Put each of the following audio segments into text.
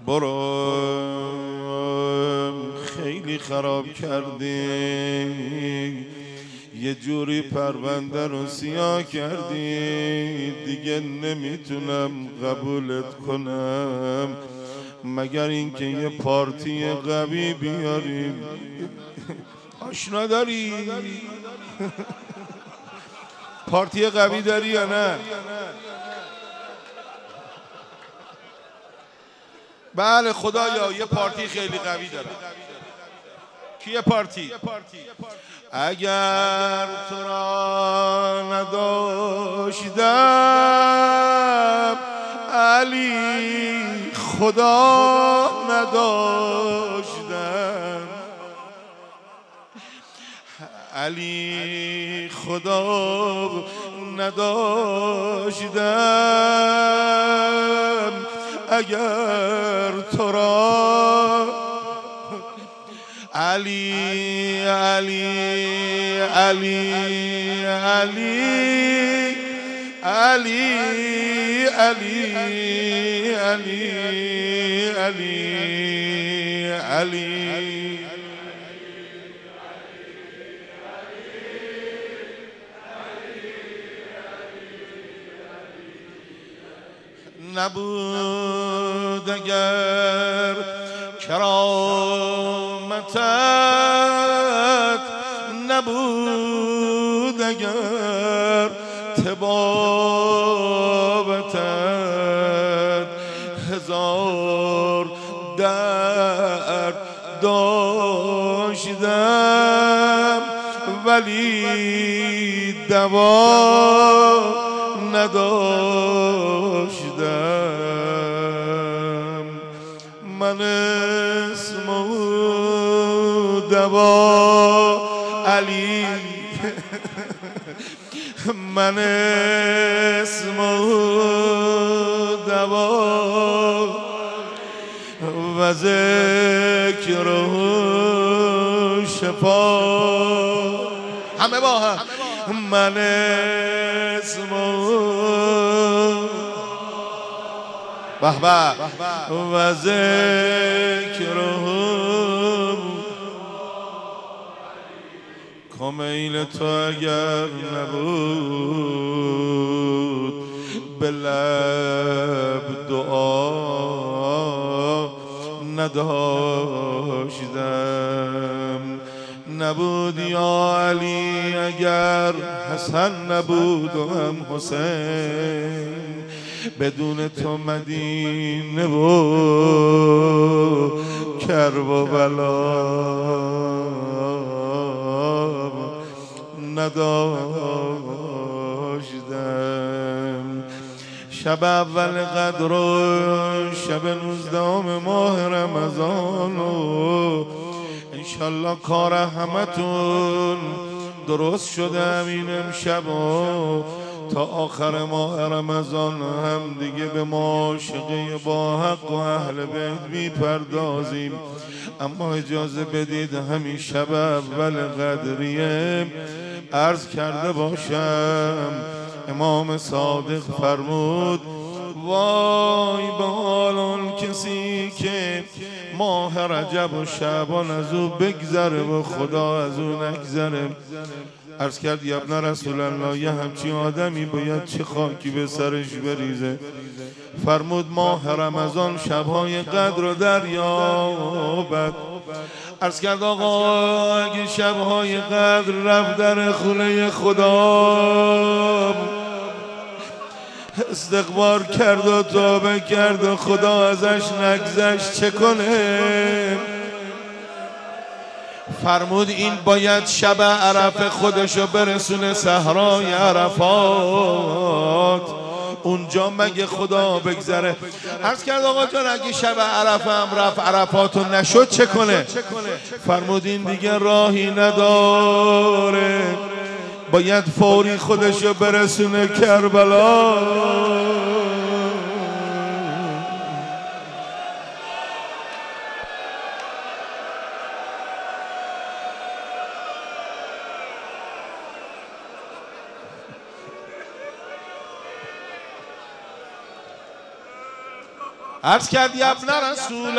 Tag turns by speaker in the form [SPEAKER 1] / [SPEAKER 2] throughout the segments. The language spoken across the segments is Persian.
[SPEAKER 1] برو خیلی خراب کردی، یه جوری پرونده رو سیاه کردی، دیگه نمیتونم قبولت کنم مگر اینکه یه پارتی قوی بیاریم. آشنا داری؟ پارتی قوی داری یا نه؟ بله خدایا یه پارتی خیلی قوی دارم. کیه پارتی؟ اگر تو را نداشتم علی خدا نداشتم، علی خدا نداشتم، اگر تو را علی علی علی علی علی علی علی علی علی نبود اگر کرامتت، نبود اگر طبابتت، هزار درد داشتم ولی دوا نداشتم. من اسم و دوا علی، من اسم و دوا و ذکر و شفا، همه با هم. من اسم به به و ذکر کمیل تو اگر نبود به لب دعا نداشتم، نبود یا علی اگر حسن نبود و هم حسین، بدون تو مدینه و کرب و بلا نداشتم. شب اول قدر و شب 19 ماه رمضان و انشالله کار همتون درست شده همین امشب و تا آخر ماه رمضان هم دیگه به معاشقه با حق و اهل بیت میپردازیم. اما اجازه بدید همین شب اول قدریه عرض کرده باشم امام صادق فرمود وای به حال آن کسی که ماه رجب و شعبان از او بگذره و خدا از او نگذره. عرض کرد یا ابن رسول الله یه همچین آدمی باید چه خاکی به سرش بریزه؟ فرمود ماه رمضان شبهای قدر رو دریابد. عرض کرد آقا اگه شبهای قدر رفت در خونه خدا استغفار کرد و توبه کرد و خدا ازش نگذشت چه کنه؟ فرمود این باید شب عرفه خودشو برسونه صحرای عرفات، اونجا مگه خدا بگذره؟ عرض کرد آقا جان اگه شب عرفه هم رفت عرفاتو نشد چه کنه؟ فرمود این دیگه راهی نداره، باید فوری خودشو برسونه کربلا. عرض کرد یا ابن رسول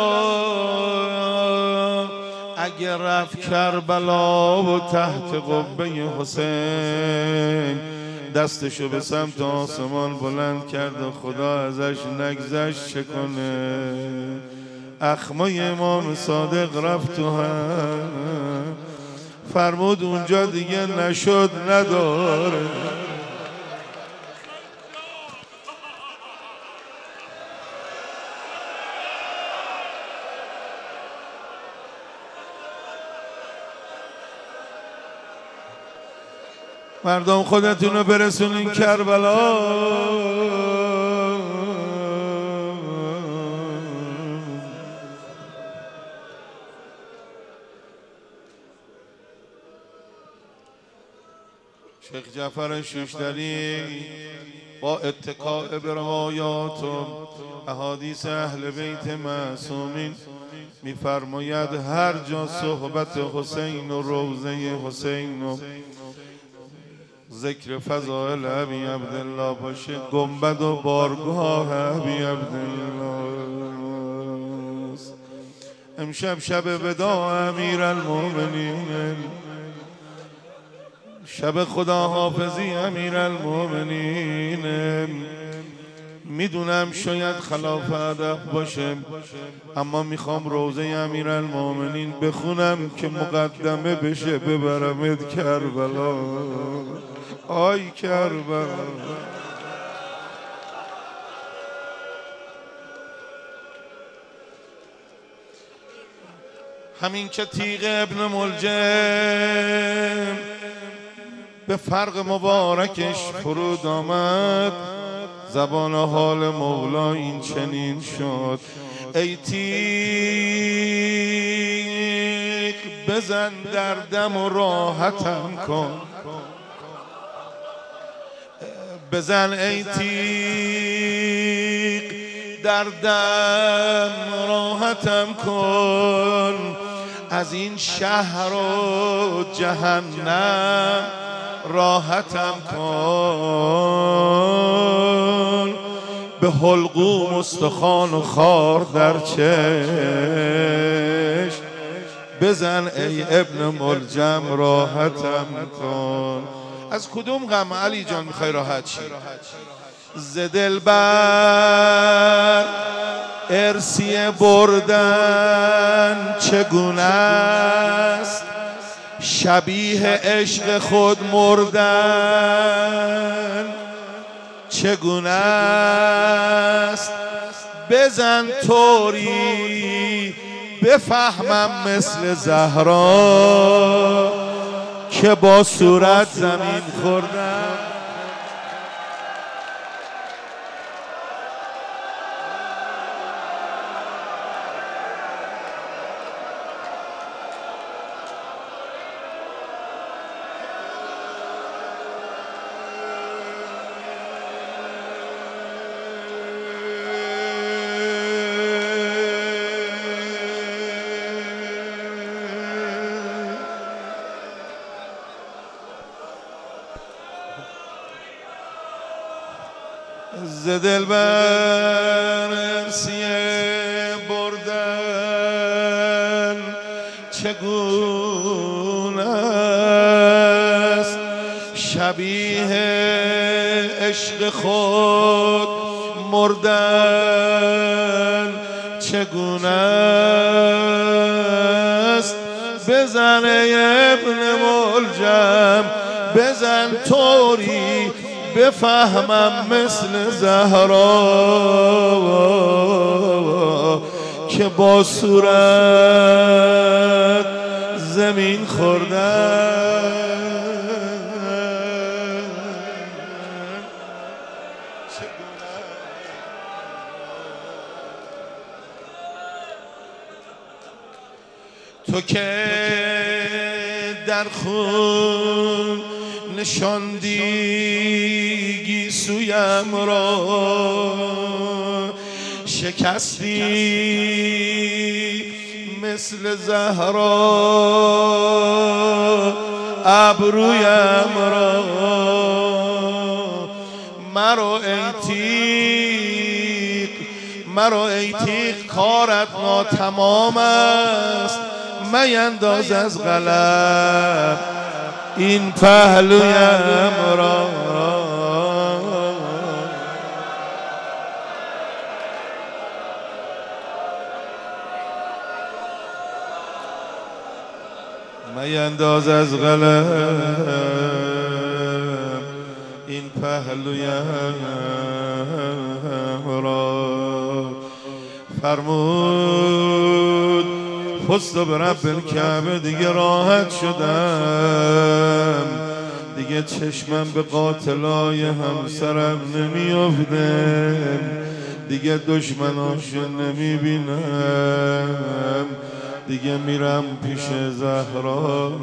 [SPEAKER 1] الله اگر رفت کربلا و تحت قبه حسین دستشو به سمت آسمان بلند کرد و خدا ازش نگذشت چه کنه؟ اخمای امام صادق رفت تو هم فرمود اونجا دیگه نشد نداره. مردم خودتون رو برسونین کربلا. شیخ جعفر شوشتری با اتکاء به روایات و احادیث اهل بیت معصومین میفرماید هر جا صحبت حسین و روضه حسین و ذکر فضائل ابی عبدالله باشه گنبد و بارگاه ابی عبدالله. امشب شب وداع امیرالمومنین، شب خداحافظی امیرالمومنین. میدونم شاید خلاف ادب باشه اما میخوام روضه امیرالمومنین بخونم که مقدمه بشه ببرمت کربلا. آی کربلا همین که تیغ ابن ملجم به فرق مبارکش فرود آمد زبان حال مولا این چنین شد: ای تیغ بزن در دم و راحتم کن، بزن ای تیغ در دم راحتم کن، از این شهر و جهنم راحتم کن. به حلقوم استخوان و خار در چشم بزن ای ابن ملجم راحتم کن. از کدوم غم علی جان میخوای راحت شی؟ ز دلبر ارسیه بردن چگونه است، شبیه عشق خود مردن چگونه است. بزن طوری بفهمم مثل زهرا که با صورت زمین خوردم. ز دلبر ارسیه بردن چگونه است، شبیه عشق خود مردن چگونه است. بزن ای ابن ملجم بزن طوری بفهمم مثل زهرا که با صورت زمین خوردن. تو که در خون نشاندی گیسویم را، شکستی مثل زهرا ابرویم را. مرو ای تیغ مرا ای تیغ کارت ناتمام است، مینداز از قلم این پهلویم را. مینداز از قلم این پهلویم را. فرمود فزت برب الکعبه، دیگه راحت شدم، دیگه چشمم به قاتلای همسرم نمیافته، دیگه دشمناشو نمیبینم، دیگه میرم پیش زهرا.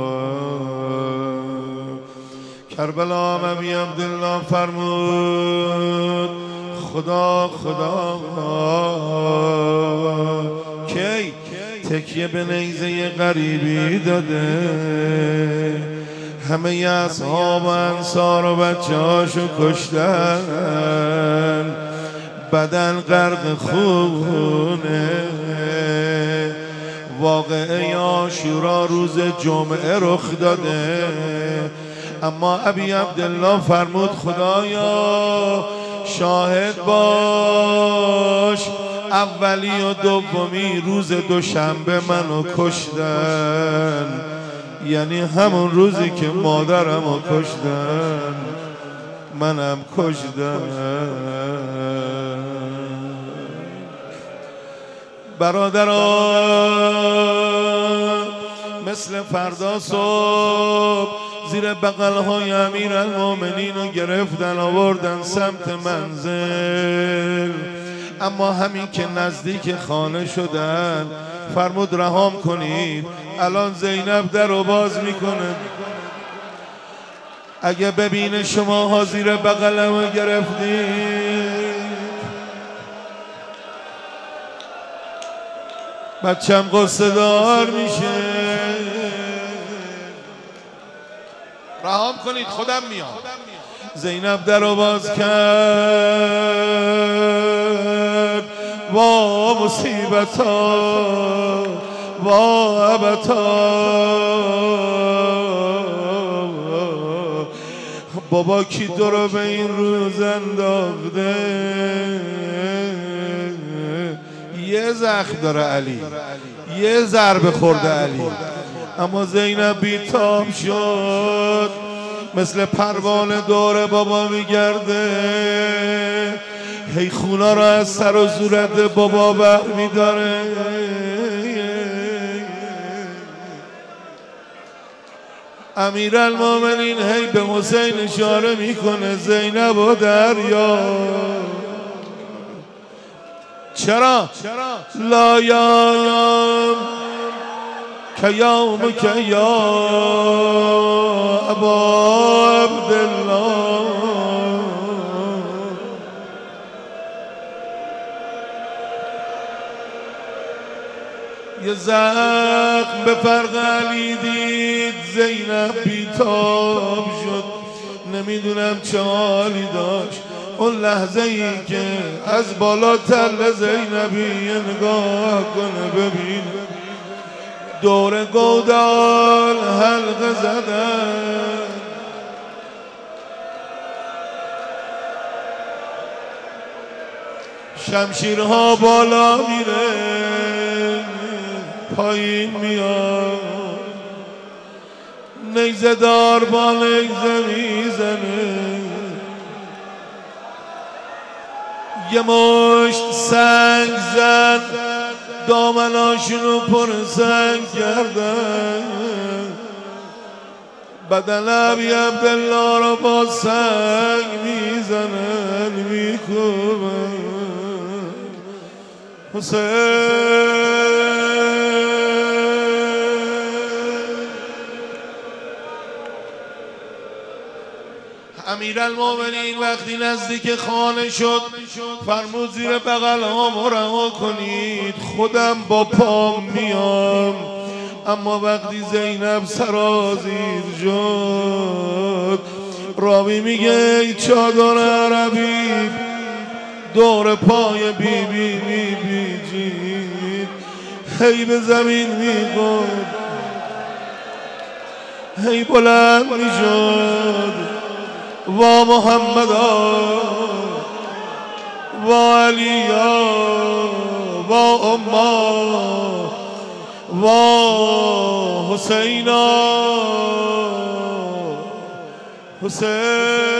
[SPEAKER 1] کربلا ابی عبدالله فرمود خدا کی تکیه به نیزه غریبی داده، همه اصحاب و انصار و بچه هاشو کشتن، بدن غرق خونه. واقعه عاشورا روز جمعه رخ داده، اما ابی عبدالله فرمود خدایا شاهد باش، اولی و دومی روز دوشنبه منو کشتن، یعنی همون روزی که مادرمو کشتن منم کشتن. برادران مثل فردا صبح زیر بغل‌های امیرالمومنین رو گرفتن آوردن سمت منزل، اما همین که نزدیک خانه شدن فرمود رهام کنید، الان زینب در رو باز میکنه، اگه ببینه شماها زیر بغلم رو گرفتید بچم قصه دار میشه، رهام کنید خودم میام. زینب در رو باز کرد، وا مصیبتا وا ابتا، بابا کی تو رو به این روز انداخته؟ یه زخم داره علی، یه ضربه خورده علی، اما زینب بیتاب شد، مثل پروانه دور بابا میگرده، هی خونا را از سر و صورت بابا بر میداره. امیرالمومنین هی به حسین اشاره میکنه زینب و دریا. چرا؟ لا یام که یوم که یا ابا عبدالله، یه زخم به فرق علی دید، زینب بیتاب شد، نمیدونم چه حالی داشت. اون لحظه ای که از بالا تل زینبی نگاه کنه ببین دور گودال حلقه زدن، شمشیرها بالا میره پایین میاد، نیزه دار با نیزه میزنه، یه مشت سنگ زد دامناشونو پر سنگ کردن، بدن ابی عبدالله رو با سنگ میزنن میکوبن. حسین امیرالمومنین وقتی نزدیک خانه شد فرمود زیر بغل ها رها کنید خودم با پام میام. اما وقتی زینب سرازیر شد راوی میگه ای چادر عربی دور پای بی بی بی بی جید هی به زمین میگفت، هی بلند میشد وا محمدا وا علیا وا اما وا حسینا حسین